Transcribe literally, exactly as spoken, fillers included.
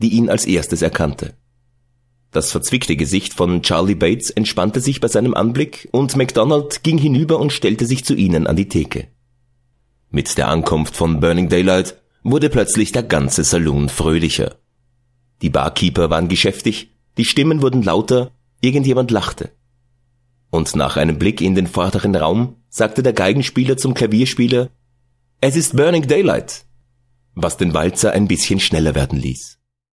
die ihn als erstes erkannte. Das verzwickte Gesicht von Charlie Bates entspannte sich bei seinem Anblick und MacDonald ging hinüber und stellte sich zu ihnen an die Theke. Mit der Ankunft von Burning Daylight wurde plötzlich der ganze Saloon fröhlicher. Die Barkeeper waren geschäftig, die Stimmen wurden lauter, irgendjemand lachte. Und nach einem Blick in den vorderen Raum sagte der Geigenspieler zum Klavierspieler: »Es ist Burning Daylight«, was den Walzer ein bisschen schneller werden ließ.